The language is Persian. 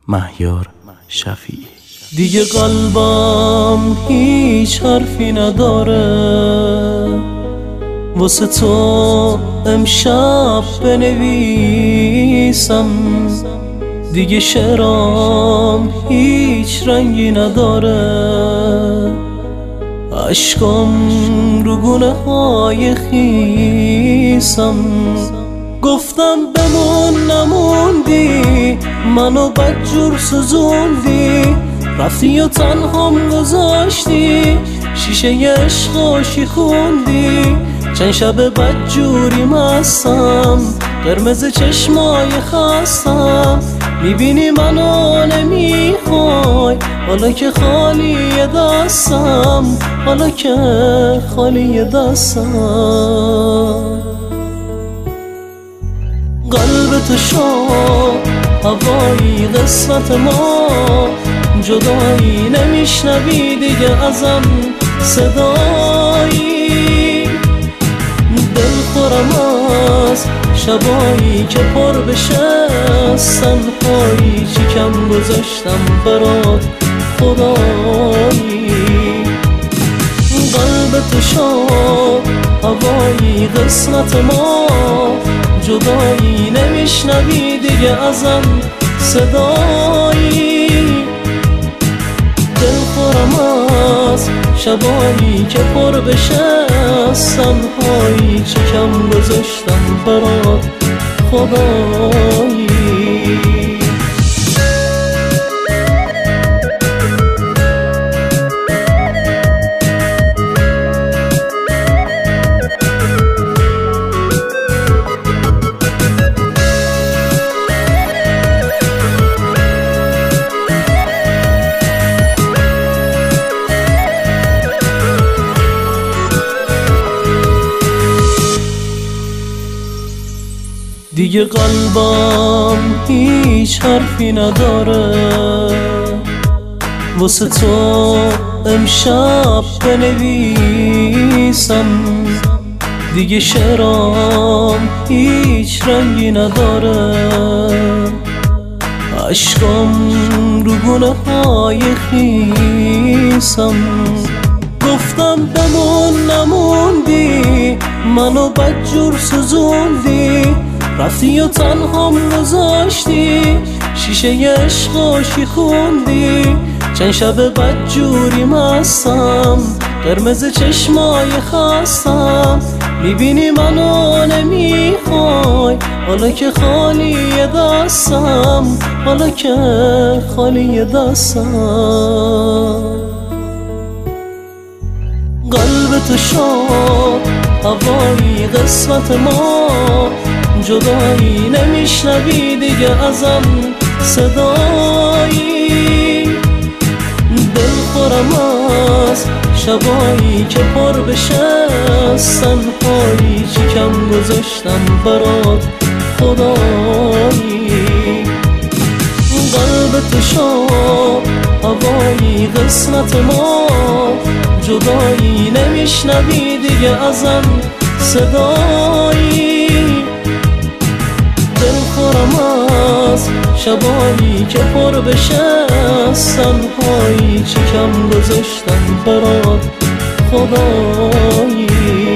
مهیار شفیعی. دیگه قلبم هیچ حرفی نداره واسه تو امشب بنویسم، دیگه شعرام هیچ رنگی نداره، عشقم رو گونه های خیسم. گفتم بمون نموندی، منو بدجور سوزوندی، رفتی و تنهام گذاشتی، شیشه عشقاشی خوندی. چند شب بدجوری مستم، قرمز چشمای خستم، میبینی منو نمیخوای، حالا که خالی دستم، حالا که خالی دستم. قلب تو شد هوایی قسمت ما، جدایی نمیشنوی دیگه ازم صدایی. دلخورم از شبایی که پر بشه از تنهایی، چی کم گذاشتم برات خدایی. قلب تو شد هوایی قسمت ما، جدایی نمیشنوی دیگه ازم صدایی. دلخورم از شبایی که پر بشه از تنهایی، چی کم گذاشتم برات خدایی. دیگه قلبم هیچ حرفی نداره واسه تو امشب بنویسم، دیگه شعرام هیچ رنگی نداره، عشقم رو گونه های خیسم. گفتم بمون نموندی، منو بدجور سوزوندی، رفتی و تنهام گذاشتی، شیشه عشقاشی خوندی. چند شب بدجوری مستم، قرمز چشمای خستم، میبینی منو نمیخوای، حالا که خالی دستم، حالا که خالی دستم. قلب تو شد هوایی قسمت ما، جدایی نمیشنوی دیگه ازم صدایی. دلخورم از شبایی که پر بشه از تنهایی، چی کم گذاشتم برات خدایی. قلب تو شد هوایی قسمت ما، جدایی نمیشنوی دیگه ازم صدایی. دلخورم از شبایی که پر بشه از تنهایی، چی کم گذاشتم برات خدایی.